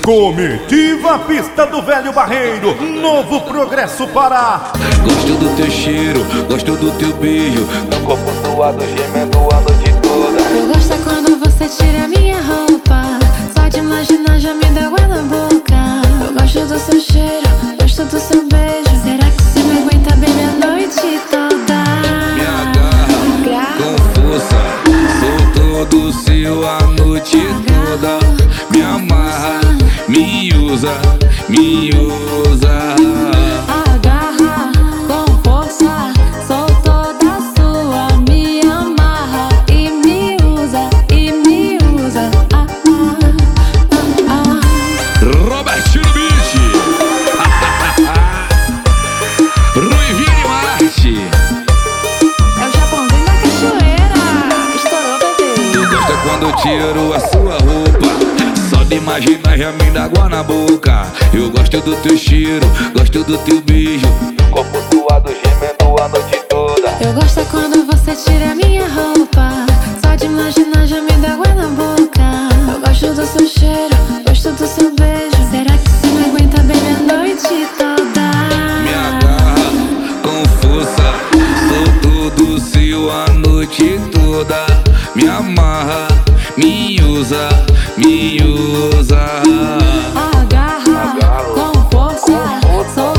Comitiva Pista do Velho Barreiro, Novo Progresso, Pará. Gosto do teu cheiro, gosto do teu beijo, no corpo suado, gemendo a noite toda. Eu gosto quando você tira minha roupa, só de imaginar já me dá água na boca. Eu gosto do seu cheiro, gosto do seu beijo. Será que você me aguenta bem a noite toda? Me agarra com força, sou todo seu a noite toda. Me amarra, me usa, me usa. Agarra com força, sou toda sua. Me amarra e me usa, e me usa. Robertinho Beach, Ruivinho Arte. É o Japãozinho da cachoeira. Estourou, bebê. Tu gosta quando eu tiro a sua roupa, só de imaginar já me dá água na boca. Eu gosto do teu cheiro, gosto do teu beijo, corpo suado, gemendo a noite toda. Eu gosto quando você tira minha roupa, só de imaginar já me dá água na boca. Eu gosto do seu cheiro, gosto do seu beijo. Será que você me aguenta bem a noite toda? Me agarra com força, sou todo seu a noite toda. Me amarra, me usa, me usa. Agarra com força, sou